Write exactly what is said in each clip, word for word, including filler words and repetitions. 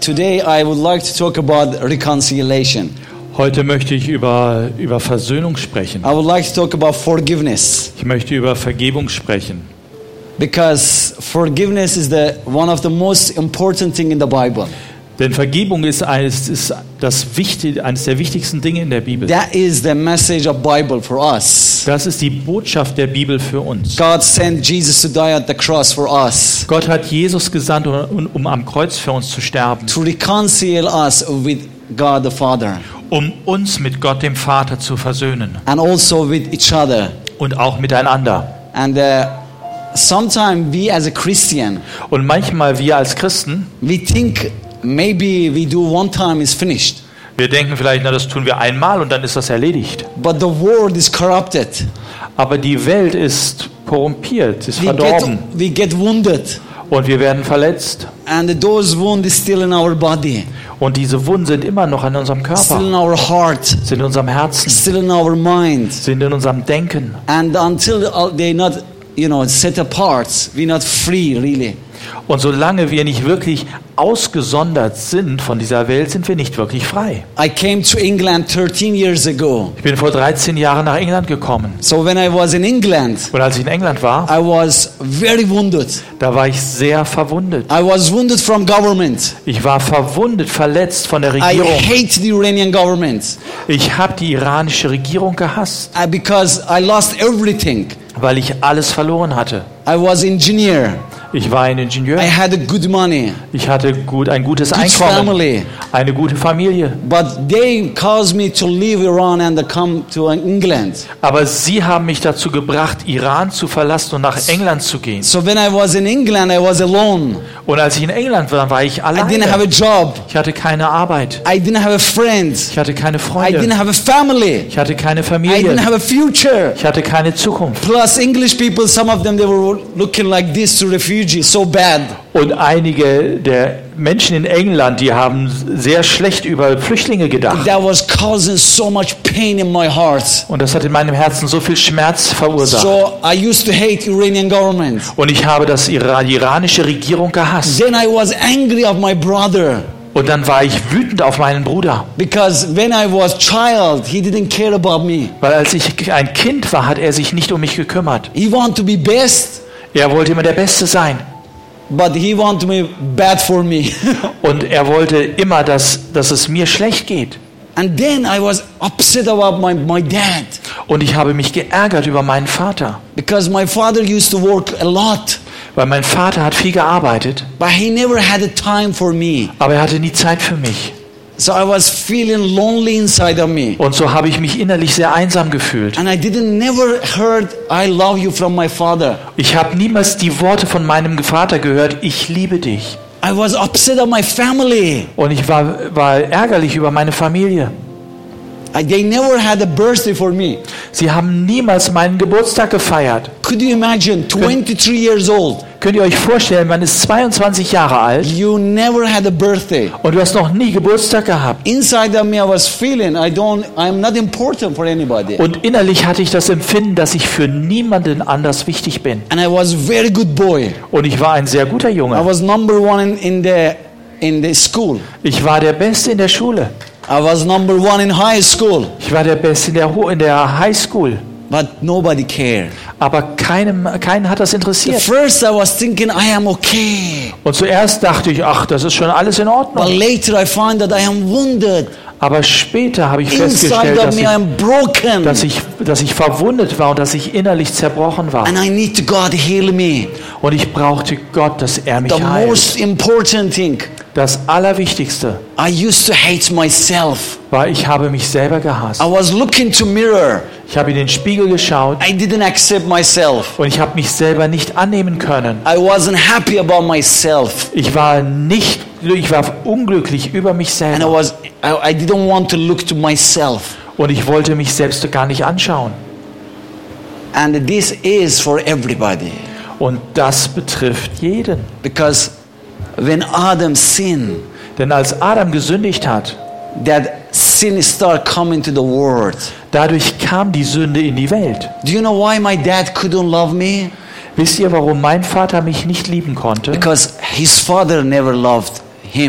today I would like to talk about reconciliation. Heute möchte ich über, über Versöhnung sprechen. I would like to talk about forgiveness. Ich möchte über Vergebung sprechen. Because forgiveness is the one of the most important thing in the Bible. Denn Vergebung ist eines, ist das wichtig, eines der wichtigsten Dinge in der Bibel. That is the message of Bible for us. Das ist die Botschaft der Bibel für uns. God sent Jesus to die at the cross for us. Gott hat Jesus gesandt, um, um am Kreuz für uns zu sterben. To reconcile us with God the Father. Um uns mit Gott dem Vater zu versöhnen. And also with each other. Und auch miteinander. And uh, sometimes we as a Christian. Und manchmal wir als Christen. We think maybe we do one time is finished. Wir denken vielleicht, na, das tun wir einmal und dann ist das erledigt. But the world is corrupted. Aber die Welt ist korrumpiert, ist we verdorben. Get, we get wounded. Und wir werden verletzt. And those wounds is still in our body. Und diese Wunden sind immer noch in unserem Körper. Still in our heart. Sind in unserem Herzen. Still in our mind. Sind in unserem Denken. And until they not, you know, set apart, we're not free really. Und solange wir nicht wirklich ausgesondert sind von dieser Welt, sind wir nicht wirklich frei. I came to England thirteen years ago. Ich bin vor dreizehn Jahren nach England gekommen. So when I was in England, und als ich in England war, I was very wounded. Da war ich sehr verwundet. I was wounded from government. Ich war verwundet, verletzt von der Regierung. I hate the Iranian government. Ich habe die iranische Regierung gehasst. I, because I lost everything. Weil ich alles verloren hatte. I was engineer. Ich war ein Ingenieur. I had a good money. Ich hatte gut, ein gutes good Einkommen. Family. Eine gute Familie. But they caused me to leave Iran and to come to England. Aber sie haben mich dazu gebracht, Iran zu verlassen und nach England zu gehen. So when I was in England, I was alone. Und als ich in England war, war ich alleine. I didn't have a job. Ich hatte keine Arbeit. I didn't have a friend. Ich hatte keine Freunde. I didn't have a family. Ich hatte keine I Familie. didn't have a future. Ich hatte keine Zukunft. Plus English people, some of them, they were looking like this to refugees, so bad. Und einige der Menschen in England, die haben sehr schlecht über Flüchtlinge gedacht. That was causing so much pain in my heart. Und das hat in meinem Herzen so viel Schmerz verursacht. So I used to hate Iranian government. Und ich habe das Ira- die iranische Regierung gehasst. Then I was angry of my brother. Und dann war ich wütend auf meinen Bruder. Because when I was child, he didn't care about me. Weil als ich ein Kind war, hat er sich nicht um mich gekümmert. He wanted to be best. Er wollte immer der Beste sein. But he wanted me bad for me. Und er wollte immer, dass, dass es mir schlecht geht. And then I was upset about my, my dad. Und ich habe mich geärgert über meinen Vater. Because my father used to work a lot. Weil mein Vater hat viel gearbeitet. But he never had a time for me. Aber er hatte nie Zeit für mich. So I was feeling lonely inside of me. Und so habe ich mich innerlich sehr einsam gefühlt. And I didn't never heard I love you from my father. Ich habe niemals die Worte von meinem Vater gehört, ich liebe dich. I was upset of my family. Und ich war, war ärgerlich über meine Familie. I, they never had a birthday for me. Sie haben niemals meinen Geburtstag gefeiert. Could you imagine, twenty-three years old? Könnt ihr euch vorstellen, man ist zweiundzwanzig Jahre alt. You never had a birthday. Und du hast noch nie Geburtstag gehabt. Inside of me I was feeling I don't I'm not important for anybody. Und innerlich hatte ich das Empfinden, dass ich für niemanden anders wichtig bin. And I was a very good boy. Und ich war ein sehr guter I Junge. was number one in, in the in the school. Ich war der Beste in der Schule. I was number one in high school. Ich war der Beste in der, Ho- in der High School. But nobody cared. Aber keinem, keinen hat das At interessiert. first I was thinking I am okay. Und zuerst dachte ich, ach, das ist schon alles in But Ordnung. later I find that I am wounded. Aber später habe ich Inside festgestellt, of dass me ich, I am broken. dass, ich, dass ich verwundet war und dass ich innerlich zerbrochen war. And I need to God heal me. Und ich brauchte Gott, dass er mich The heilt. most important thing, Das Allerwichtigste I used to hate myself. war, ich habe mich selber gehasst. I was looking to mirror. Ich habe in den Spiegel geschaut I didn't accept myself. und ich habe mich selber nicht annehmen können. I wasn't happy about myself. Ich war nicht, ich war unglücklich über mich And I selber. was I, I didn't want to look to myself. Und ich wollte mich selbst gar nicht anschauen. And this is for everybody. Und das betrifft jeden. Because when Adam sinned, Denn als Adam gesündigt hat, that sin started coming to the world. dadurch kam die Sünde in die Welt. Do you know why my dad couldn't love me? Wisst ihr, warum mein Vater mich nicht lieben konnte? Because his father never loved him.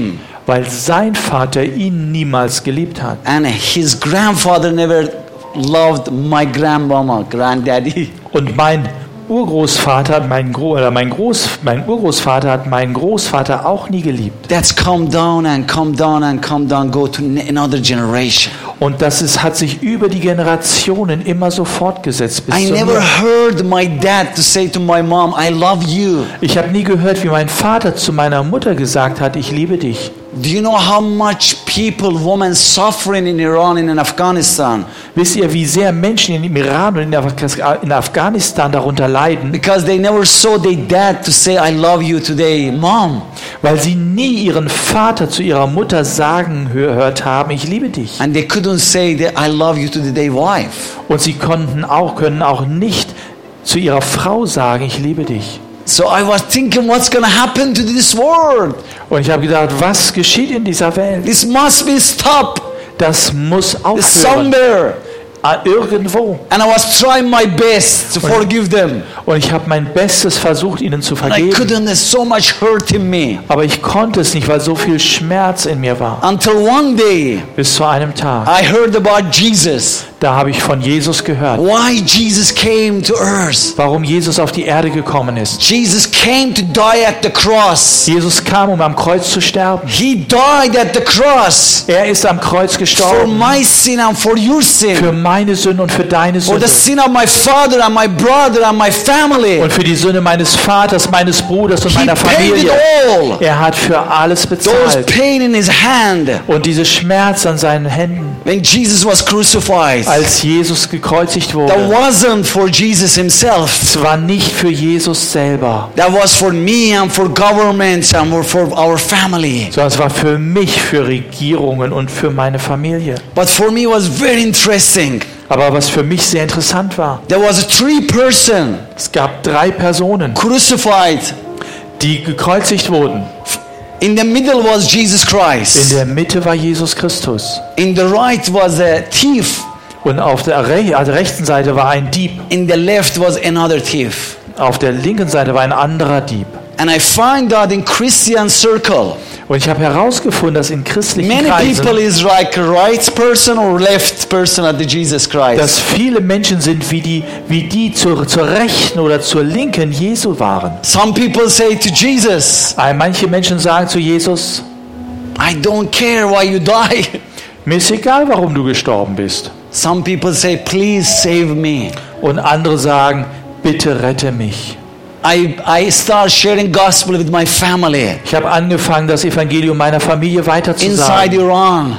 weil sein Vater ihn niemals geliebt hat. And his grandfather never loved my grandmama, granddaddy. Und mein Urgroßvater, mein, Gro oder mein, Groß, mein Urgroßvater hat meinen Großvater auch nie geliebt. That's come down and come down and come down, go to another generation. Und das ist, hat sich über die Generationen immer so fortgesetzt. Bis I zu never mir. heard my dad to say to my mom, I love you. Ich habe nie gehört, wie mein Vater zu meiner Mutter gesagt hat, ich liebe dich. Do you know how much people, women suffering in Iran and in Afghanistan? Wisst ihr, wie sehr Menschen in Iran und in Af- in Afghanistan darunter leiden? Because they never saw their dad to say, I love you today, mom. Weil sie nie ihren Vater zu ihrer Mutter sagen gehört haben, ich liebe dich. And they couldn't say that I love you to their wife. Und sie konnten auch, können auch nicht zu ihrer Frau sagen, ich liebe dich. So I was thinking, what's going to happen to this world? Und ich habe gedacht, was geschieht in dieser Welt? This must be stopped Das muss aufhören. somewhere. Ah, Irgendwo. And I was trying my best to forgive them. Und ich habe mein Bestes versucht, ihnen zu And I vergeben. couldn't, there's so much hurt in me. Aber ich konnte es nicht, weil so viel Schmerz in mir war. Until one day, Bis zu einem Tag. I heard about Jesus. Da habe ich von Jesus gehört. Why Jesus came to earth. Warum Jesus auf die Erde gekommen ist. Jesus came to die at the cross. Jesus kam, um am Kreuz zu sterben. He died at the cross Er ist am Kreuz for gestorben. my sin and for your sin. Für meine Sünde und für deine For Sünde. the sin of my father and my brother and my family. Und für die Sünde meines Vaters, meines Bruders und He meiner paid it Familie. all. Er hat für alles Those bezahlt. pain in his hand. Und diese Schmerz an seinen Händen, When Jesus was crucified, als Jesus gekreuzigt that wurde, wasn't for Jesus himself. es war nicht für Jesus selber, That was for me and for governments and for our family. sondern es war für mich, für Regierungen und für meine Familie. But for me it was very interesting. Aber was für mich sehr interessant war, There was a three person es gab drei Personen, crucified. die gekreuzigt wurden. In the middle was Jesus In Christ. der Mitte war Jesus Christus. In the right was a thief. Und auf der re also rechten Seite war ein Dieb. In the left was another thief. Auf der linken Seite war ein anderer Dieb. And I find that in Christian circle, Und ich habe herausgefunden, dass in christlichen many Kreisen, people is like a right person or left person at the Jesus dass Christ. viele Menschen sind wie die, wie die zur, zur rechten oder zur linken Jesu waren. Some people say to Jesus, Manche Menschen sagen zu Jesus, I don't care why you die. mir ist egal, warum du gestorben bist. Some people say, please save me. Und andere sagen, bitte rette mich. I, I start sharing gospel with my family Ich habe angefangen, das Evangelium meiner Familie inside weiterzusagen. Iran.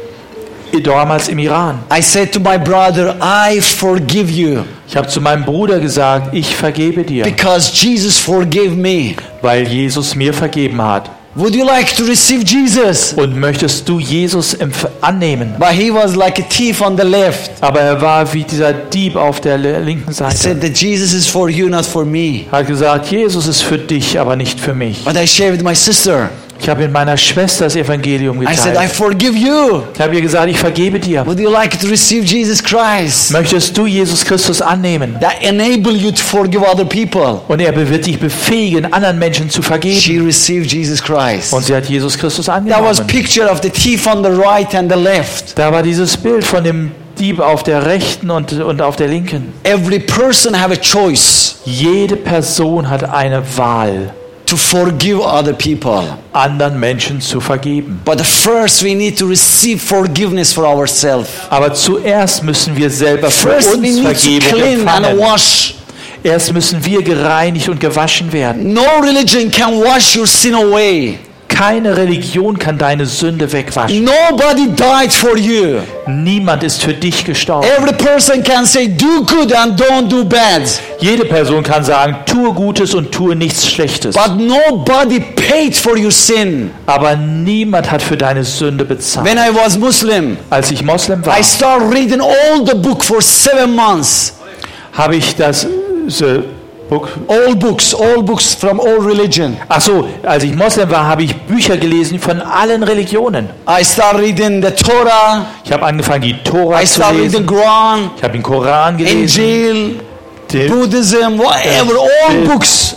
Damals im Iran. I said to my brother, I forgive you Ich habe zu meinem Bruder gesagt, ich vergebe dir, because Jesus forgave me. weil Jesus mir vergeben hat. Would you like to receive Jesus? Und möchtest du Jesus empf- annehmen? But he was like a thief on the left. Aber er war wie dieser Dieb auf der le- linken I Seite. said that Jesus is for you, not for me. Er hat gesagt, Jesus ist für dich, aber nicht für mich. But I shared with my sister. Ich habe mit meiner Schwester das Evangelium I said, I geteilt. forgive you. Ich habe ihr gesagt, ich vergebe dir. Would you like to receive Jesus Christ? Möchtest du Jesus Christus annehmen? That enable you to forgive other people. Und er wird dich befähigen, anderen Menschen zu She vergeben. received Jesus Christ. Und sie hat Jesus Christus That was angenommen. picture of the thief on the right and the left. Da war dieses Bild von dem Dieb auf der rechten und, und auf der linken. Every person have a choice Jede Person hat eine Wahl, to forgive other people. anderen Menschen zu vergeben. But first we need to receive forgiveness for ourselves. Aber zuerst müssen wir selber für First we uns need to Vergebung clean and empfangen. wash. Erst müssen wir gereinigt und gewaschen werden. No religion can wash your sin away. Keine Religion kann deine Sünde wegwaschen. Nobody died for you. Niemand ist für dich gestorben. Every person can say, do good and don't do bad. Jede Person kann sagen, tue Gutes und tue nichts Schlechtes. But nobody paid for your sin. Aber niemand hat für deine Sünde bezahlt. When I was Muslim, Als ich Moslem war, I started reading all the book for seven months. habe ich das äh, Book. All books, all books from all religion. Ach so, als ich Moslem war, habe ich Bücher gelesen von allen Religionen. I started reading the Torah. Ich habe angefangen, die Tora I zu started reading lesen. Quran, Ich habe den Koran gelesen. Injil, Den Buddhism, whatever, all books.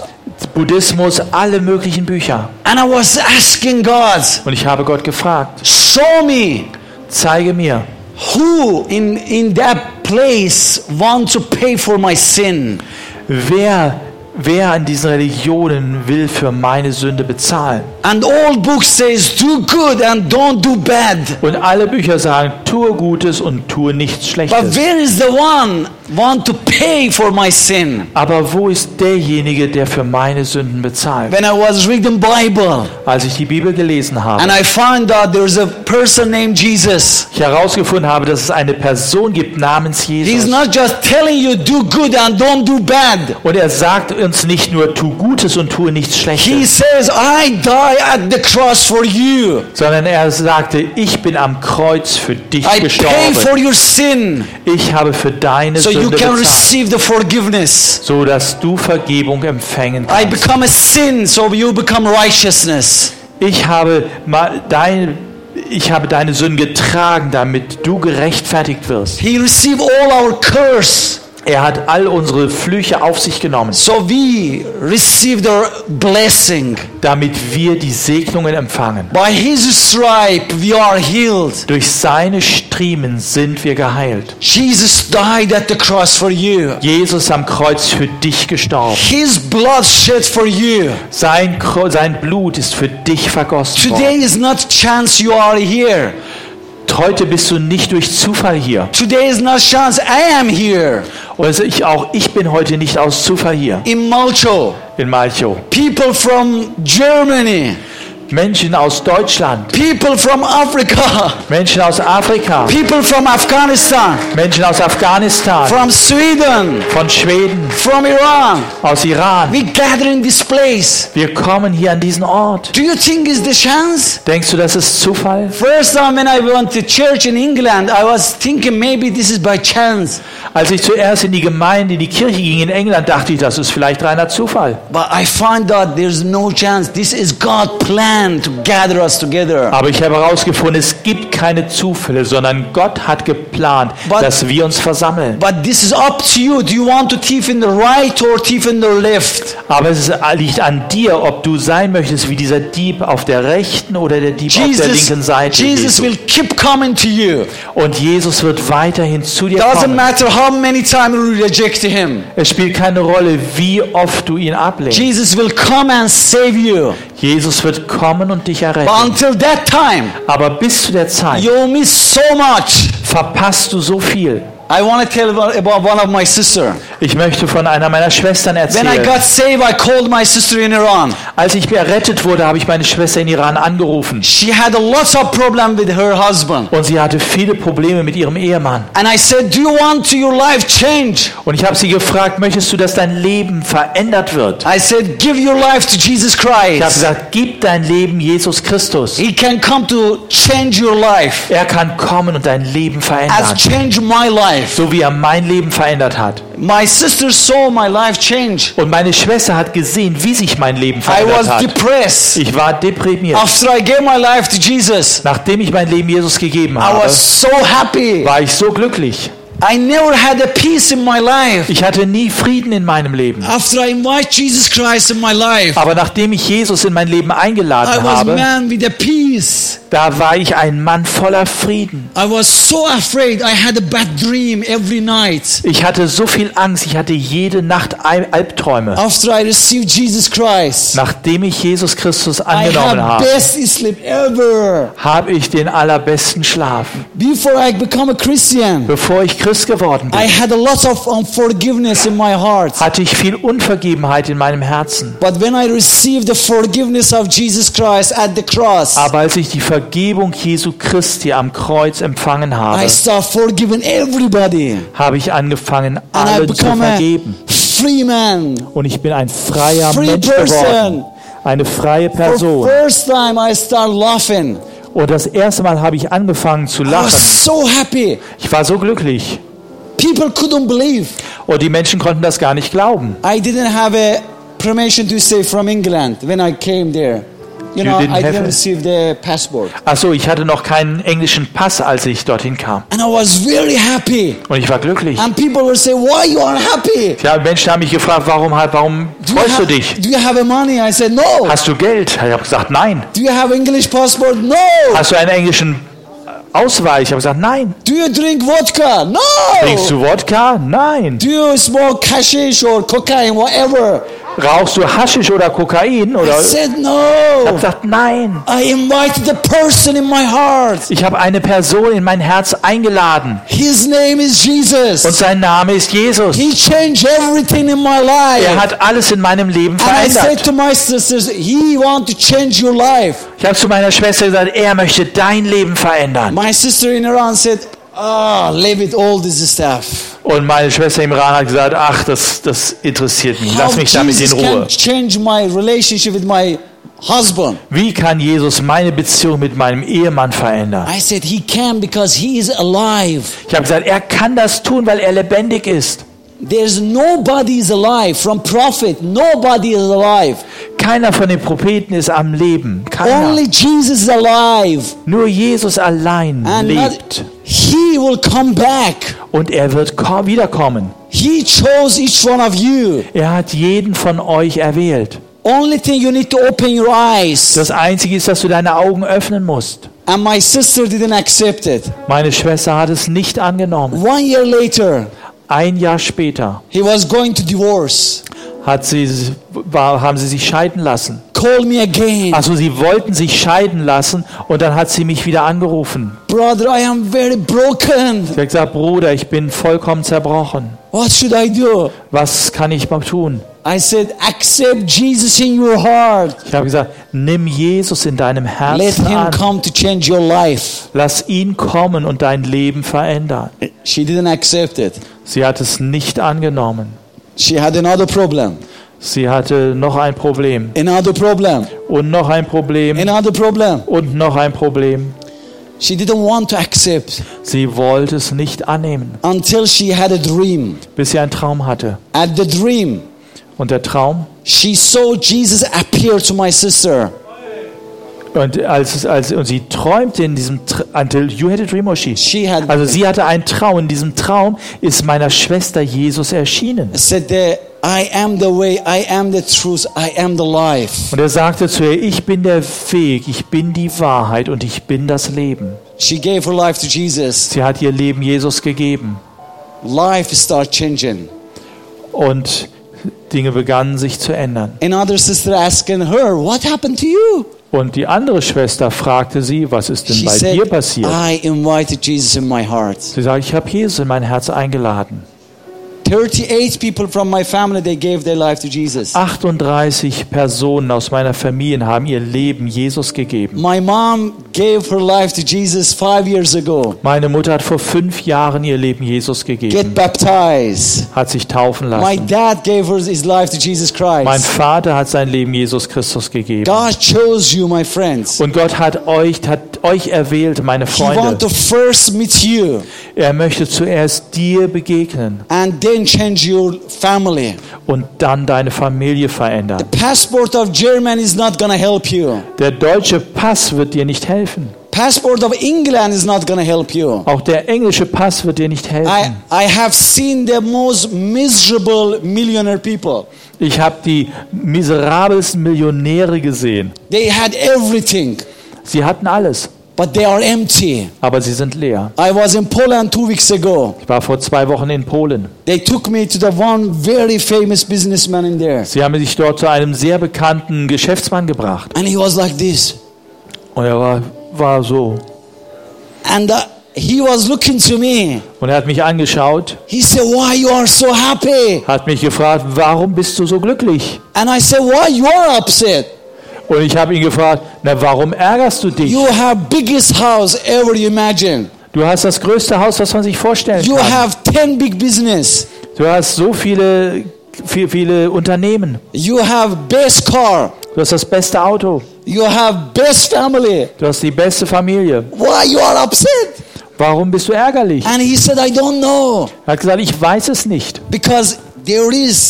Buddhismus, alle möglichen Bücher. And I was asking God, Und ich habe Gott gefragt, show me zeige mir, who in, in that place want to pay for my sin. wer, wer an diesen Religionen will für meine Sünde bezahlen. And all books says, do good and don't do bad. Und alle Bücher sagen, tue Gutes und tue nichts But Schlechtes. where is the one want to pay for my sin? Aber wo ist derjenige, der für meine Sünden bezahlt? When I was reading Bible Als ich die Bibel gelesen habe, and I found out there's a person named Jesus. ich herausgefunden habe, dass es eine Person gibt namens He's Jesus. not just telling you do good and don't do bad. Und er sagt uns nicht nur, tu Gutes und tue nichts He Schlechtes, says, I die at the cross for you. sondern er sagte, ich bin am Kreuz für dich I pay gestorben. for your sin Ich habe für deine so you Sünde can bezahlt, receive the forgiveness. so dass du Vergebung empfangen I kannst. become a sin so you become righteousness. Ich habe, ma- dein, ich habe deine Sünden getragen, damit du gerechtfertigt wirst. He received all our curse Er hat all unsere Flüche auf sich genommen, so we receive the blessing. damit wir die Segnungen empfangen. By his stripe we are healed. Durch seine Striemen sind wir geheilt. Jesus died at the cross for you. Jesus am Kreuz für dich gestorben. His blood shed for you. Sein, Kro- sein Blut ist für dich vergossen Today worden. is not chance you are here. Heute bist du nicht durch Zufall hier. Today is not chance I am here Also ich auch, ich bin heute nicht aus Zufall hier in Malcho. in Malchow. People from Germany, Menschen aus Deutschland, people from Africa, Menschen aus Afrika, people from Afghanistan, Menschen aus Afghanistan, from Sweden, von Schweden, from Iran. aus Iran. We gather in this place. Wir kommen hier an diesen Ort. Do you think is the chance? Denkst du, das ist Zufall? First time when I went to church in England, I was thinking maybe this is by chance. Als ich zuerst in die Gemeinde, in die Kirche ging in England, dachte ich, das ist vielleicht reiner Zufall. But I find out there's no chance. This is God's plan to gather us together. Aber ich habe herausgefunden, es gibt keine Zufälle, sondern Gott hat geplant, But- dass wir uns versammeln. But this is up to you. Do you want to thief in the right or thief in the left? Aber es liegt an dir, ob du sein möchtest wie dieser Dieb auf der rechten oder der Dieb auf der Jesus, linken Seite. Jesus Jesu. will keep coming to you. Und Jesus wird weiterhin zu dir Doesn't kommen. matter how many times you reject him. Es spielt keine Rolle, wie oft du ihn ablehnst. Jesus will come and save you. Jesus wird kommen und dich But erretten. until that time, Aber bis zu der Zeit you'll miss so much. verpasst du so viel. I want to tell about, about one of my sister. Ich möchte von einer meiner Schwestern When I erzählen. got saved, I called my sister in Iran. Als ich errettet wurde, habe ich meine Schwester in Iran angerufen. She had a lots of problem with her husband. Und sie hatte viele Probleme mit ihrem Ehemann. And I said, do you want to your life change? Und ich habe sie gefragt, möchtest du, dass dein Leben verändert wird? I said, give your life to Jesus Ich habe Christ. gesagt, gib dein Leben Jesus Christus. He can come to change your life Er kann kommen und dein Leben as verändern. changed my life. So wie er mein Leben verändert hat. My sister saw my life change. Und meine Schwester hat gesehen, wie sich mein Leben I verändert was hat. depressed. Ich war deprimiert. After I gave my life to Jesus, Nachdem ich mein Leben Jesus gegeben I habe, was so happy. war ich so glücklich. I never had a peace in my life. Ich hatte nie Frieden in meinem Leben. After I invite Jesus Christ in my life, Aber nachdem ich Jesus in mein Leben I eingeladen was habe, man with a peace. da war ich ein Mann voller Frieden. I was so afraid. I had a bad dream every night. Ich hatte so viel Angst, ich hatte jede Nacht Al- Albträume. After I received Jesus Christ, Nachdem ich Jesus Christus I angenommen had habe, best sleep ever. habe ich den allerbesten Schlaf. Before I become a Christian, Bevor ich Christ geworden I bin, had a lot of unforgiveness in my heart. hatte ich viel Unvergebenheit in meinem Herzen. But when I received the forgiveness of Jesus Christ at the cross, Aber als ich die Vergebung Jesu Christi am Kreuz empfangen habe, I start forgiving everybody. habe ich angefangen, And I allen zu become a vergeben. free man. Und ich bin ein freier Free Mensch person. geworden. Eine freie For Person. first time I start laughing. Und das erste Mal habe ich angefangen zu I lachen. was so happy. Ich war so glücklich. People couldn't believe. Und die Menschen konnten das gar nicht glauben. I didn't have a permission to stay from England when I came there. You You know, didn't I have didn't it? receive the passport. Achso, ich hatte noch keinen englischen Pass, als ich dorthin kam. And I was very happy. Und ich war glücklich. And people were saying, why you are happy? Ja, Menschen haben mich gefragt, warum, halt- warum Do you, freust du have, dich? do you have money? I said, no. Hast du Geld? Ich habe gesagt, nein. Do you have English passport? No. Hast du einen englischen Ausweis? Ich habe gesagt, nein. Do you drink vodka? No. Trinkst du Wodka? Nein. Do you smoke hashish or cocaine, whatever? Rauchst du Haschisch oder Kokain? Oder? I said, Ich habe no. gesagt, nein. I invited the person in my heart. Ich habe eine Person in mein Herz eingeladen. His name is Und Jesus. sein Name ist Jesus. He changed everything in my Er life. hat alles in meinem Leben And I said verändert. to my sisters, he want to change your life. Ich habe zu meiner Schwester gesagt, er möchte dein Leben verändern. My sister in Iran said, ah, leave it all this stuff. Und meine Schwester im Iran hat gesagt, ach, das, das interessiert mich. Lass How mich damit in Jesus Ruhe. can change my relationship with my husband. Wie kann Jesus meine Beziehung mit meinem Ehemann verändern? I said he can because he is alive. Ich habe gesagt, er kann das tun, weil er lebendig ist. There's nobody is alive from prophet. Nobody is alive. Keiner von den Propheten ist am Leben. Keiner. Only Jesus is alive. Nur Jesus allein And not, lebt. he will come back. Und er wird ko- wiederkommen. He chose each one of you. Er hat jeden von euch erwählt. Only thing you need to open your eyes. Das Einzige ist, dass du deine Augen öffnen musst. And my sister didn't accept it. Meine Schwester hat es nicht angenommen. One year later, Ein Jahr später he was going to divorce. hat sie, war, haben sie sich scheiden lassen. Call me again. Also sie wollten sich scheiden lassen und dann hat sie mich wieder angerufen. Brother, I am very broken. Sie hat gesagt, Bruder, ich bin vollkommen zerbrochen. What should I do? Was kann ich mal tun? I said, accept Jesus in your heart. Ich habe gesagt, nimm Jesus in deinem Let Herzen him an. come to change your life. Lass ihn kommen und dein Leben verändern. She didn't accept it. Sie hat es nicht angenommen. She had another problem. Sie hatte noch ein Problem Another problem. und noch ein Problem Another problem. und noch ein Problem. She didn't want to accept Sie wollte es nicht annehmen, until she had a dream. bis sie einen Traum hatte. At the dream, Und der Traum, she saw Jesus appear to my sister. und, als, als, und sie träumte in diesem Tra- until you had a dream or she? She had Also sie hatte einen Traum. In diesem Traum ist meiner Schwester Jesus erschienen. said that I am the way, I am the truth, I am the life. Und er sagte zu ihr, ich bin der Weg, ich bin die Wahrheit und ich bin das Leben. She gave her life to Jesus. Sie hat ihr Leben Jesus gegeben. Life started changing. Und Dinge begannen sich zu ändern. Another sister asking her, what happened to you? Und die andere Schwester fragte sie, was ist denn She bei said, dir passiert? I invited Jesus in my heart. Sie sagt, ich habe Jesus in mein Herz eingeladen. thirty-eight people from my family, they gave their life to Jesus. achtunddreißig Personen aus meiner Familie haben ihr Leben Jesus gegeben. My mom gave her life to Jesus five years ago. Meine Mutter hat vor fünf Jahren ihr Leben Jesus Get gegeben, baptized. hat sich taufen My lassen. dad gave her his life to Jesus Mein Christ. Vater hat sein Leben Jesus Christus gegeben. God chose you, my friends. Und Gott hat euch, hat euch erwählt, meine He want Freunde. to first meet you Er möchte zuerst dir begegnen and then change your family. und dann deine Familie verändern. Passport of Germany is not gonna help you. Der deutsche Pass wird dir nicht helfen. Passport of England is not gonna help you. Auch der englische Pass wird dir nicht I, helfen. I have seen the most miserable millionaire people. Ich habe die miserabelsten Millionäre gesehen. They had everything, Sie hatten alles, but they are empty. aber sie sind leer. I was in Poland two weeks ago. Ich war vor zwei Wochen in Polen. They took me to the one very famous businessman in there. Sie haben mich dort zu einem sehr bekannten Geschäftsmann gebracht. And he was like this. Und er war, war so. And uh, he was looking to me. Und er hat mich angeschaut, He said, why you are so happy? hat mich gefragt, warum bist du so glücklich? And I said, why you are upset? Und ich habe ihn gefragt, na warum ärgerst du dich? You have biggest house ever you imagine. Du hast das größte Haus, was man sich vorstellen You kann. have ten big business. Du hast so viele, viele, viele Unternehmen. You have best car. Du hast das beste Auto. You have best family. Du hast die beste Familie. Why you are upset? Warum bist du ärgerlich? And he said, I don't know. Er hat gesagt, ich weiß es nicht. Because there is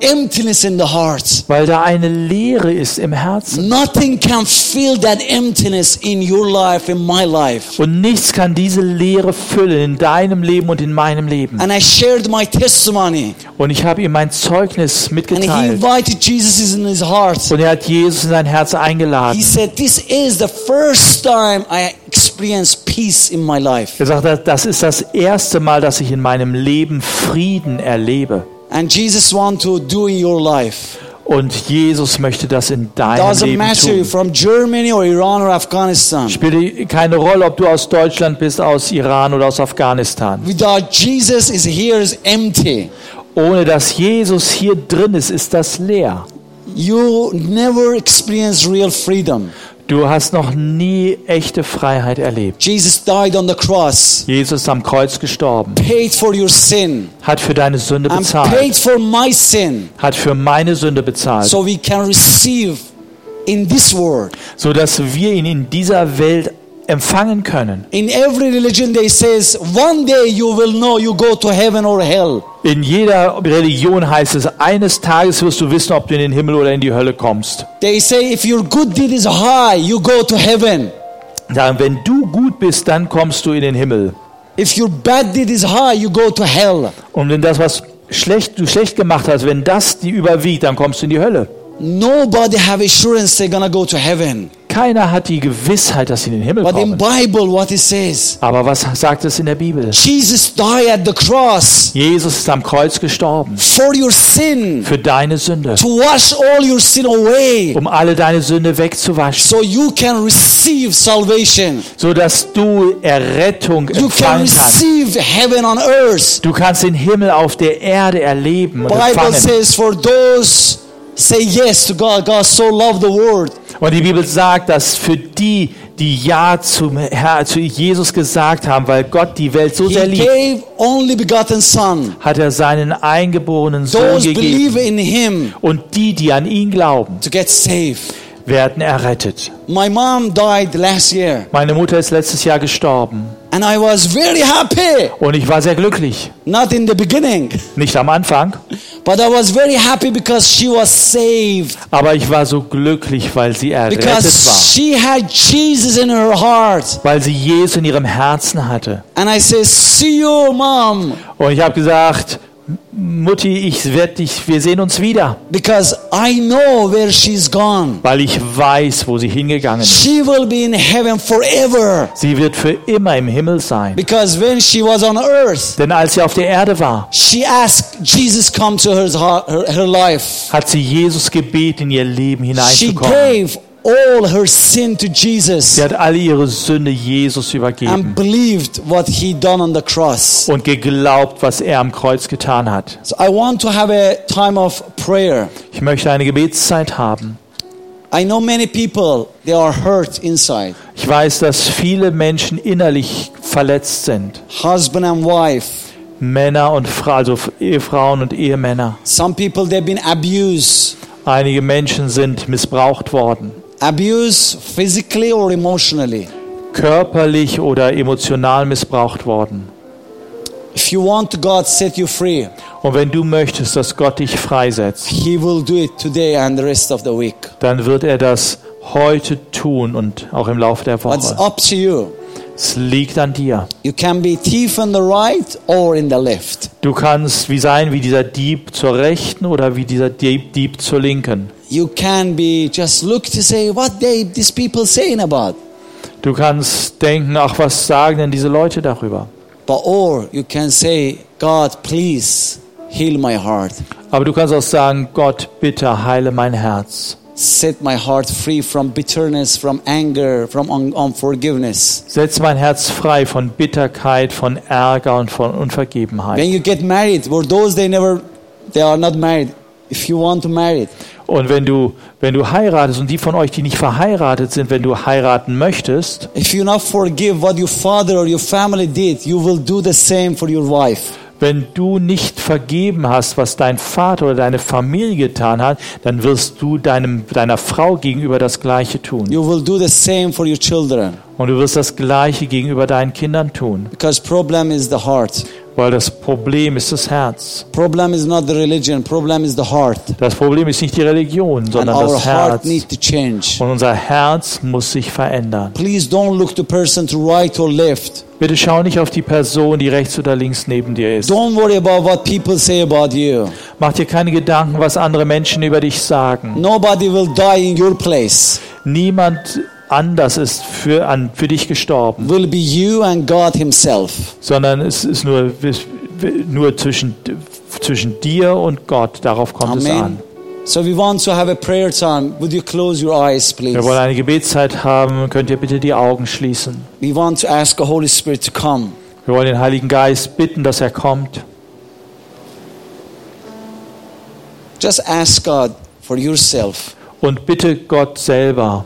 emptiness in the heart. weil da eine Leere ist im Herzen. Nothing can fill that emptiness in your life, in my life. Und nichts kann diese Leere füllen in deinem Leben und in meinem Leben. And I shared my testimony. Und ich habe ihm mein Zeugnis And he mitgeteilt. invited Jesus in his heart. Und er hat Jesus in sein Herz He eingeladen. said, this is the first time I experienced peace in my life. Er sagt, das ist das erste Mal, dass ich in meinem Leben Frieden erlebe. And Jesus wants to do in your life. Und Jesus möchte das in deinem Doesn't Leben matter tun. from Germany or Iran or Afghanistan. Spielt keine Rolle, ob du aus Deutschland bist, aus Iran oder aus Afghanistan. Without Jesus is here is empty. Ohne dass Jesus hier drin ist, ist das leer. You never experience real freedom. Du hast noch nie echte Freiheit erlebt. Jesus died on the cross, Jesus ist am Kreuz gestorben, paid for your sin, hat für deine Sünde and bezahlt, paid for my sin, hat für meine Sünde bezahlt, so we can receive in this world. sodass wir ihn in dieser Welt empfangen können. In every religion they says, one day you will know you go to heaven or hell. In jeder Religion heißt es, eines Tages wirst du wissen, ob du in den Himmel oder in die Hölle kommst. They say if your good deed is high, you go to heaven. Sagen, wenn du gut bist, dann kommst du in den Himmel. If your bad deed is high, you go to hell. Und wenn das, was schlecht, du schlecht gemacht hast, wenn das die überwiegt, dann kommst du in die Hölle. Nobody have assurance they're gonna go to heaven. Keiner hat die Gewissheit, dass sie in den Himmel But in kommen. Bible, what it says, Aber was sagt es in der Bibel? Jesus died at the cross Jesus ist am Kreuz gestorben. for your sin, Für deine Sünde. to wash all your sin away, Um alle deine Sünde wegzuwaschen. so you can receive salvation. Sodass du Errettung You can empfangen kannst. receive heaven on earth. Du kannst den Himmel auf der Erde erleben und Bible empfangen. says for those say yes to God, God so loved the world. Und die Bibel sagt, dass für die, die Ja zum Herr, zu Jesus gesagt haben, weil Gott die Welt so He sehr liebt, gave only begotten Son. hat er seinen eingeborenen Sohn Those believe gegeben. in Him Und die, die an ihn glauben, to get saved. werden errettet. My mom died last year, Meine Mutter ist letztes Jahr gestorben. and I was very happy. Und ich war sehr glücklich. Not in the beginning, Nicht am Anfang, but I was very happy because she was saved. aber ich war so glücklich, weil sie errettet war. Because she had Jesus in her heart. Weil sie Jesus in ihrem Herzen hatte. And I said, see you, Mom. Und ich habe gesagt, Mutti, ich werd dich, wir sehen uns wieder. Because I know where she's gone. Weil ich weiß, wo sie hingegangen ist. She will be in heaven forever. Sie wird für immer im Himmel sein. Because when she was on earth, Denn als sie auf der Erde war, she asked Jesus come to her, her, her life. hat sie Jesus gebeten, in ihr Leben She hineinzukommen. gave all her sin to Jesus Sie hat alle ihre Sünde Jesus and übergeben believed what he done on the cross. und geglaubt, was er am Kreuz getan hat. So I want to have a time of prayer. Ich möchte eine Gebetszeit haben. I know many people, they are hurt inside. Ich weiß, dass viele Menschen innerlich verletzt sind. Husband and wife. Männer und Frauen, also Ehefrauen und Ehemänner. Some people, they've been abused. Einige Menschen sind missbraucht worden. Abused physically or emotionally. Körperlich oder emotional missbraucht worden. If you want God set you free, Und wenn du möchtest, dass Gott dich freisetzt, He will do it today and the rest of the week. dann wird er das heute tun und auch im Laufe der But it's Woche. up to you. Es liegt an dir. You can be thief on the right or in the left. Du kannst wie sein wie dieser Dieb zur Rechten oder wie dieser Dieb, Dieb zur Linken. You can be just look to say what they these people saying about. Du kannst denken, ach, was sagen denn diese Leute darüber? But or you can say, God, please heal my heart. Aber du kannst auch sagen, Gott, bitte heile mein Herz. Set my heart free from bitterness, from anger, from un- unforgiveness. Setz mein Herz frei von Bitterkeit, von Ärger und von Unvergebenheit. When you get married, for those they never, they are not married. If you want to marry, Und wenn du, wenn du heiratest und die von euch, die nicht verheiratet sind, wenn du heiraten möchtest, if you not forgive what your father or your family did, you will do the same for your wife. wenn du nicht vergeben hast, was dein Vater oder deine Familie getan hat, dann wirst du deinem, deiner Frau gegenüber das Gleiche tun. You will do the same for your children. Und du wirst das Gleiche gegenüber deinen Kindern tun. Because problem is the heart. Weil das Problem ist das Herz. Problem is not the religion, problem is the heart. Das Problem ist nicht die Religion, And sondern our das heart Herz. needs to change. Und unser Herz muss sich verändern. Please don't look to person to right or left. Bitte schau nicht auf die Person, die rechts oder links neben dir ist. Don't worry about what people say about you. Mach dir keine Gedanken, was andere Menschen über dich sagen. Nobody will die in your place. Niemand anders ist für, an, für dich gestorben, Will be you and God himself. sondern es ist nur, nur zwischen, zwischen dir und Gott. Darauf kommt es an. Amen. So we want to have a prayer time. Would you close your eyes, please? Wir wollen eine Gebetszeit haben. Könnt ihr bitte die Augen schließen? We want to ask the Holy Spirit to come. Wir wollen den Heiligen Geist bitten, dass er kommt. Just ask God for yourself. Und bitte Gott selber.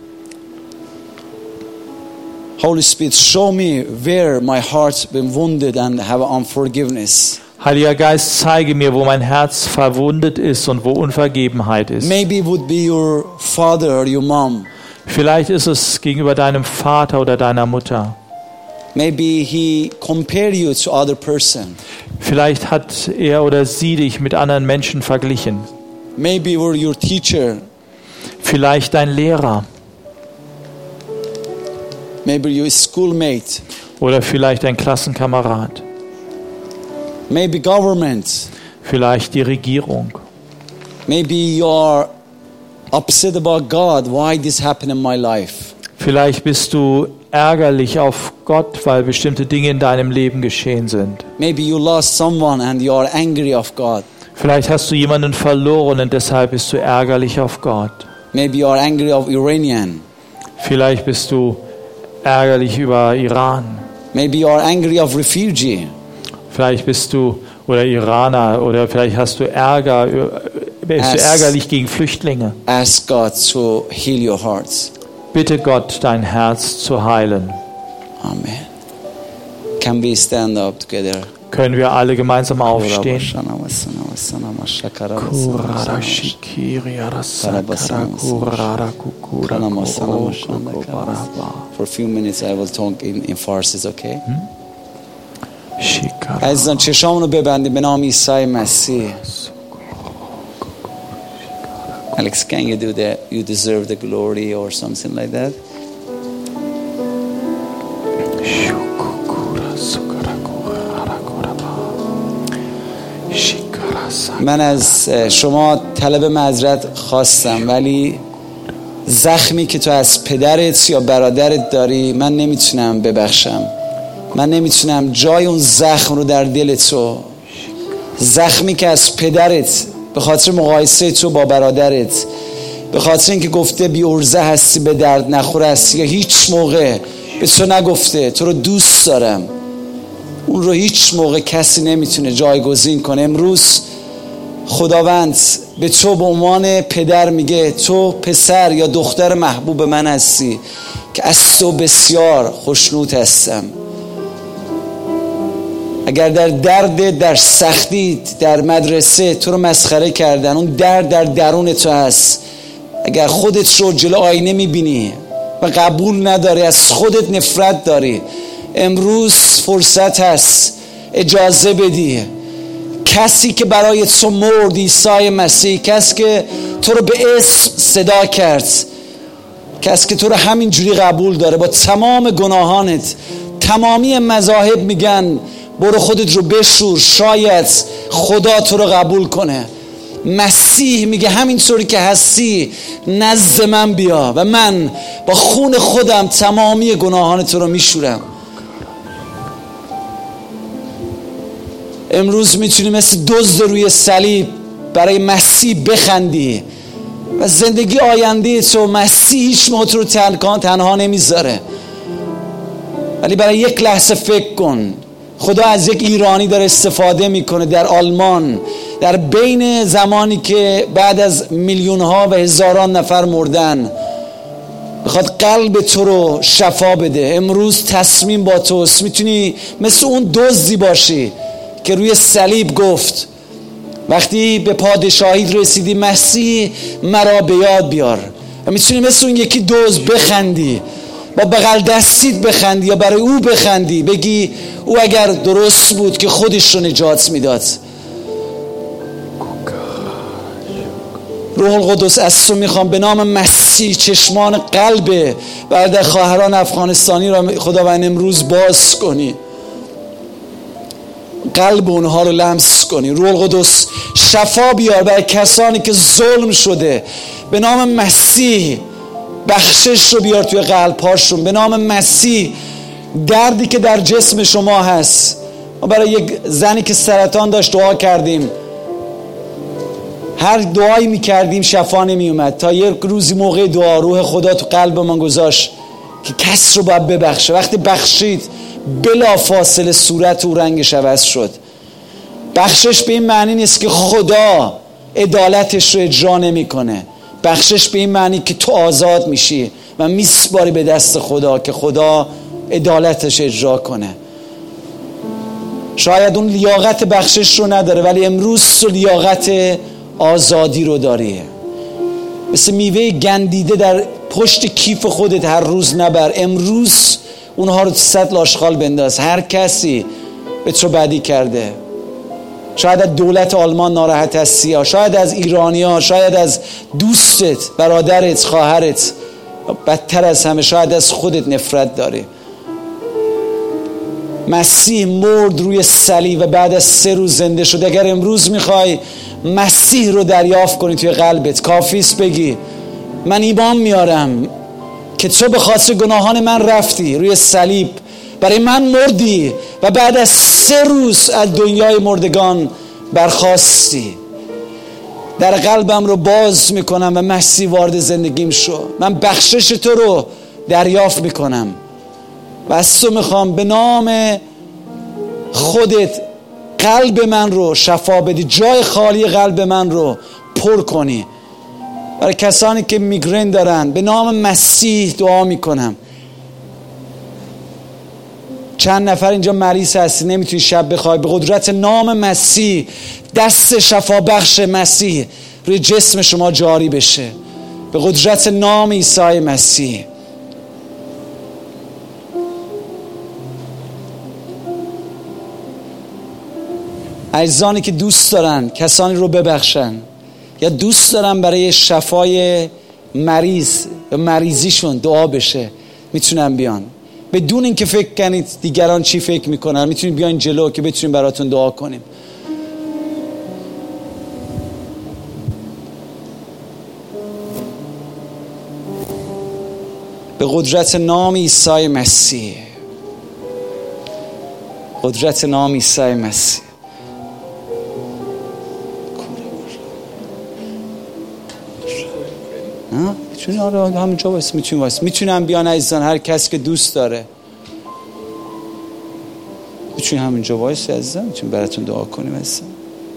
Holy Spirit, show me where my heart's been wounded and have unforgiveness. Heiliger Geist, zeige mir, wo mein Herz verwundet ist und wo Unvergebenheit ist. Maybe it would be your father or your mom. Vielleicht ist es gegenüber deinem Vater oder deiner Mutter. Maybe he compared you to other person. Vielleicht hat er oder sie dich mit anderen Menschen verglichen. Maybe you were your teacher. Vielleicht dein Lehrer. Maybe your schoolmate. Oder vielleicht ein Klassenkamerad. Maybe government. Vielleicht die Regierung. Maybe you are upset about God. Why this happened in my life? Vielleicht bist du ärgerlich auf Gott, weil bestimmte Dinge in deinem Leben geschehen sind. Maybe you lost someone and you are angry of God. Vielleicht hast du jemanden verloren und deshalb bist du ärgerlich auf Gott. Maybe you are angry of Iranian. Vielleicht bist du ärgerlich über Iran. Maybe you are angry of refugee. Vielleicht bist du oder Iraner oder vielleicht hast du Ärger, bist du ärgerlich gegen Flüchtlinge. Ask God to heal your hearts. Bitte Gott, dein Herz zu heilen. Amen. Can we stand up together? Können wir alle gemeinsam aufstehen? For a few minutes I will talk in, in Farsi, okay? عزیزان چشامونو ببندیم به نام عیسی مسیح. Alex, can you do that? You deserve the glory or something like that. من از شما طلب معذرت خواستم، ولی زخمی که تو از پدرت یا برادرت داری من نمیتونم ببخشم. من نمیتونم جای اون زخم رو در دل تو، زخمی که از پدرت به خاطر مقایسه تو با برادرت، به خاطر اینکه گفته بی عرضه هستی به درد نخور هستی، یا هیچ موقع به تو نگفته تو رو دوست دارم، اون رو هیچ موقع کسی نمیتونه جایگزین کنه. امروز خداوند به تو به عنوان پدر میگه تو پسر یا دختر محبوب من هستی که از تو بسیار خوشنود هستم. اگر در درد، در سختی، در مدرسه تو رو مسخره کردن، اون درد در درون تو هست، اگر خودت رو جلو آینه میبینی و قبول نداری، از خودت نفرت داری، امروز فرصت هست اجازه بدی کسی که برای تو مرد، عیسی مسیح، کسی که تو رو به اسم صدا کرد، کسی که تو رو همینجوری قبول داره با تمام گناهانت. تمامی مذاهب میگن برو خودت رو بشور، شاید خدا تو رو قبول کنه. مسیح میگه همینطوری که هستی نزد من بیا و من با خون خودم تمامی گناهان تو رو میشورم. امروز میتونی مثل دزد روی صلیب برای مسیح بخندی و زندگی آینده تو مسیح هیچ موقع تو رو تنها تنها نمیذاره. ولی برای یک لحظه فکر کن خدا از یک ایرانی داره استفاده میکنه در آلمان، در بین زمانی که بعد از میلیون ها و هزاران نفر مردن، بخواد قلب تو رو شفا بده. امروز تصمیم با توست. میتونی مثل اون دزدی باشی که روی صلیب گفت وقتی به پادشاهی رسیدی مسیح مرا به یاد بیار، و میتونی مثل اون یکی دزد بخندی، با بغل دستیت بخندی یا برای او بخندی، بگی او اگر درست بود که خودش رو نجات میداد. روح القدس از تو میخوام به نام مسیح چشمان قلب برادر خواهران افغانستانی را خداوند امروز باز کنی، قلب اونها رو لمس کنی. روح القدس شفا بیار برای کسانی که ظلم شده. به نام مسیح بخشش رو بیار توی قلب‌هاشون. به نام مسیح دردی که در جسم شما هست، ما برای یک زنی که سرطان داشت دعا کردیم، هر دعایی میکردیم شفا نمی اومد تا یک روزی موقع دعا روح خدا تو قلب من گذاشت که کس رو باید ببخشه. وقتی بخشید بلا فاصله صورت و رنگش عوض شد. بخشش به این معنی نیست که خدا عدالتش رو اجرا نمی کنه. بخشش به این معنی که تو آزاد میشی و میسپاری به دست خدا که خدا عدالتش اجرا کنه. شاید اون لیاقت بخشش رو نداره، ولی امروز تو لیاقت آزادی رو داری. مثل میوه گندیده در پشت کیف خودت هر روز نبر، امروز اونها رو تو سطل آشغال بنداز. هر کسی به تو بدی کرده، شاید از دولت آلمان ناراحت هستی، شاید از ایرانی ها، شاید از دوستت، برادرت، خواهرت، بدتر از همه شاید از خودت نفرت داری. مسیح مرد روی صلیب و بعد از سه روز زنده شد. اگر امروز میخوای مسیح رو دریافت کنی توی قلبت، کافیست بگی من ایمان میارم که تو به خاطر گناهان من رفتی روی صلیب، برای من مردی و بعد از سه روز از دنیای مردگان برخاستی. در قلبم رو باز میکنم و مسیح وارد زندگیم شو. من بخشش تو رو دریافت میکنم و از تو میخوام به نام خودت قلب من رو شفا بدی، جای خالی قلب من رو پر کنی. برای کسانی که میگرن دارن به نام مسیح دعا میکنم. چند نفر اینجا مریض هستی، نمیتونی شب بخوای، به قدرت نام مسیح دست شفا بخش مسیح روی جسم شما جاری بشه، به قدرت نام عیسی مسیح. عزیزانی که دوست دارن کسانی رو ببخشن یا دوست دارن برای شفای مریض یا مریضیشون دعا بشه، میتونن بیان بدون اینکه فکر کنید دیگران چی فکر میکنن. میتونید بیاین جلو که بتونیم براتون دعا کنیم. به قدرت نام عیسی مسیح، قدرت نام عیسی مسیح. میتونی آره همونجا واسه میتونی واسه میتونم بیان عزیزان، هر کسی که دوست داره میتونی همونجا واسه عزیزان، میتونیم براتون دعا کنیم عزیزان.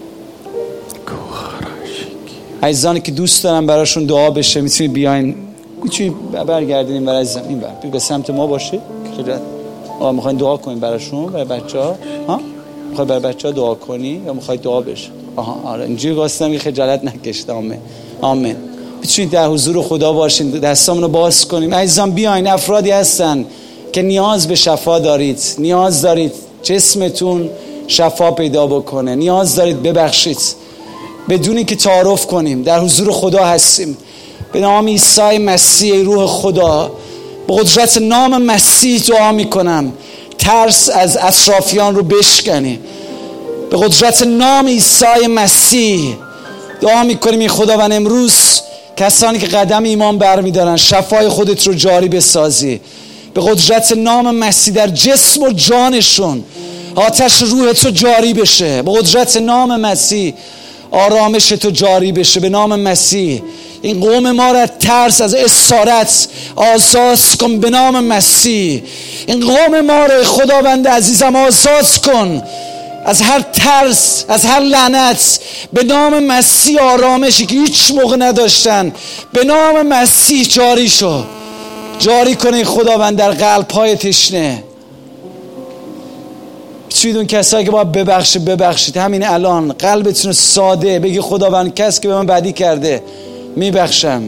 عزیزانی که دوست دارن براشون دعا بشه میتونی بیاین، میتونی برگردیم برای عزیزان این بر به سمت ما باشه. خیلیت آقا میخواین دعا کنیم براشون، برای بچه‌ها؟ ها میخوای برای بچه‌ها دعا کنی یا میخوای دعا بشه؟ آها آره اینجوری واسه که خجالت نکشید. آمین آمین. میتونید در حضور خدا باشین، دستامون رو باز کنیم. عزیزان بیاین، افرادی هستن که نیاز به شفا دارید، نیاز دارید جسمتون شفا پیدا بکنه، نیاز دارید ببخشید بدونی که تعارف کنیم. در حضور خدا هستیم. به نام عیسی مسیح روح خدا، به قدرت نام مسیح دعا میکنم ترس از اطرافیان رو بشکنی. به قدرت نام عیسی مسیح دعا میکنیم این خداوند امروز کسانی که قدم ایمان برمیدارن شفای خودت رو جاری بسازی. به قدرت نام مسیح در جسم و جانشون آتش روحت رو جاری بشه. به قدرت نام مسیح آرامش تو جاری بشه. به نام مسیح این قوم ما را ترس از اسارت آزاد کن. به نام مسیح این قوم ما را خداوند عزیزم آزاد کن از هر ترس، از هر لعنت. به نام مسیح آرامشی که هیچ موقع نداشتن به نام مسیح جاری شو، جاری کنه خداوند در قلب‌های تشنه. بچید اون کسایی که باید ببخشید ببخشید همین الان قلبتون ساده بگی خداوند کسی که به من بدی کرده میبخشم.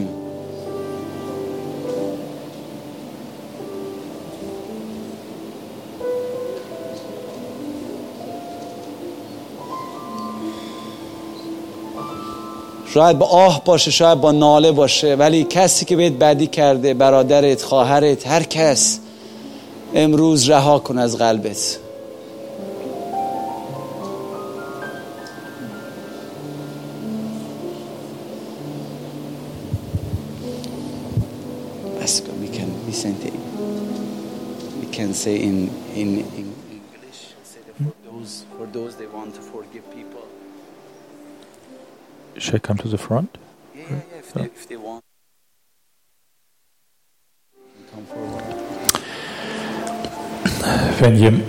شاید با آه باشه، شاید با ناله باشه، ولی کسی که بهت بدی کرده، برادرت، خواهرت، هر کس، امروز رها کن از قلبت. بس کن. we can listen to it. we can say in in in English, say that for those for those they want to forgive people. Should I come to the front? Yeah, yeah, yeah, if they, if they want. Come forward. Wenn, jem,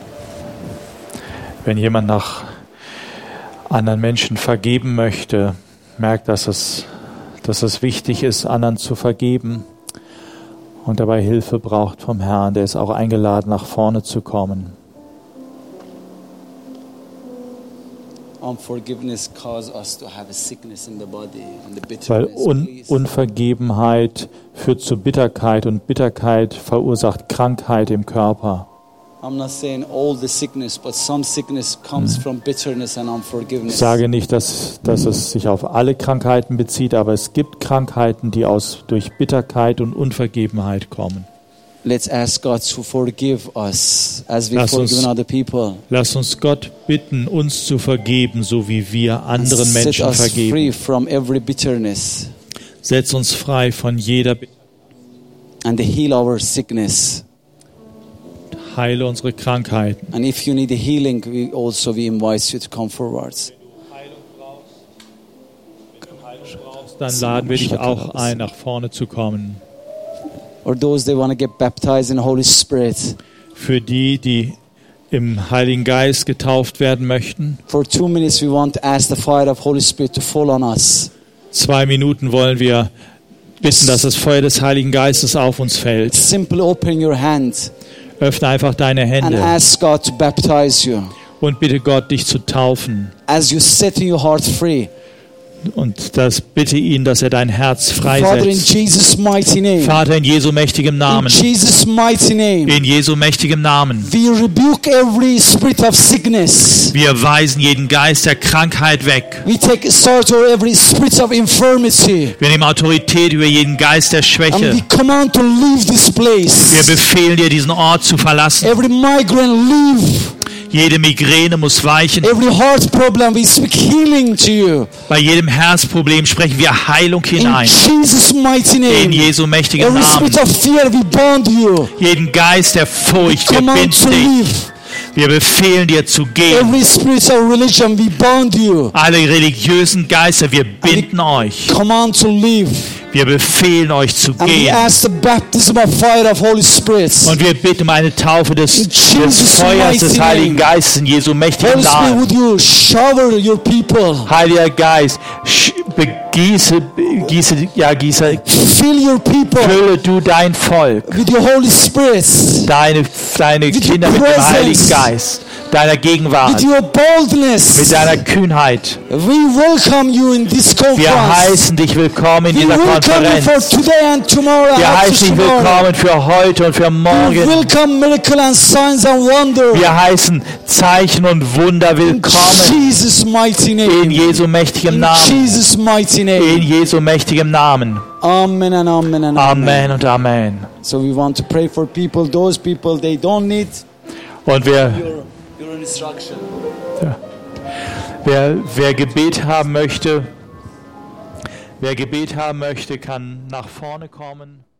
wenn jemand nach anderen Menschen vergeben möchte, merkt, dass es, dass es wichtig ist, anderen zu vergeben und dabei Hilfe braucht vom Herrn, der ist auch eingeladen, nach vorne zu kommen. Unforgiveness causes us to have a sickness in the body and the bitterness. Weil Un- Unvergebenheit führt zu Bitterkeit und Bitterkeit verursacht Krankheit im Körper. I'm not saying all the sickness, but some sickness comes from bitterness and Ich unforgiveness. sage nicht, dass, dass es sich auf alle Krankheiten bezieht, aber es gibt Krankheiten, die aus, durch Bitterkeit und Unvergebenheit kommen. Let's ask God to forgive us as we've Lass uns- forgiven other people. Lass uns Gott bitten, uns zu vergeben, so wie wir And anderen set Menschen us free vergeben. from every bitterness Setz uns frei von jeder Bitterkeit. and heal our sickness. Heile unsere Krankheiten. And if you need a healing, we also we invite you to come forwards. Dann laden wir dich auch ein, nach vorne zu kommen. Or those they want to get baptized in the Holy Spirit. Für die, die im Heiligen Geist getauft werden möchten. For two minutes we want to ask the fire of Holy Spirit to fall on us. Zwei Minuten wollen wir bitten, dass das Feuer des Heiligen Geistes auf uns fällt. Simply open your hand Öffne einfach deine and Hände ask God to baptize you. und bitte Gott, dich zu taufen. As you set your heart free. Und das bitte ihn, dass er dein Herz Father, in freisetzt. Jesus' mighty name. Vater, in Jesu mächtigem In Namen. Jesus' mighty name. In Jesu mächtigem Namen. We rebuke every spirit of sickness. Wir weisen jeden Geist der Krankheit weg. We take authority over every spirit of infirmity. Wir nehmen Autorität über jeden Geist der And Schwäche. we command to leave this Wir place. befehlen dir, diesen Ort zu verlassen. Every migraine leave. Jede Migräne muss weichen. Every heart problem, we speak healing to you. Bei jedem Herzproblem sprechen wir Heilung In hinein. Jesus' mighty In name. Jesu mächtigem Every Namen. spirit of fear, we bond you. Jeden Geist der Furcht, wir Command binden to dich. leave. Wir befehlen dir zu gehen. Every spirit of religion, we bond you. Alle religiösen Geister, wir binden euch. Command to leave. Wir befehlen euch zu And we gehen. ask the baptism of fire of Holy Spirit. Und wir bitten um eine Taufe des, In des Jesus' Feuers des mighty Heiligen name. Geistes in Jesu mächtigem Holy Spirit, Namen. would you shower your people? Heiliger Geist, sch- begieße, gieße, ja, gieße, Fill your people fülle du dein Volk, with your Holy Spirit. deine, deine With Kinder your mit dem presence. Heiligen Geist, deiner Gegenwart, With your mit boldness. deiner Kühnheit. We welcome you in this Wir conference. heißen dich willkommen in We dieser welcome you for Konferenz. today and tomorrow. Wir after heißen dich tomorrow. willkommen für heute und für We morgen. welcome miracle and signs and wonder. Wir heißen Zeichen und Wunder In willkommen Jesus' mighty in name. Jesu mächtigem In Namen. Jesus' mighty In name. Jesu mächtigem Namen. Amen and amen and Amen und Amen. So we want to pray for people. Those people, they don't need Und wer, your, your instruction. wer, wer Gebet haben möchte, wer Gebet haben möchte, kann nach vorne kommen.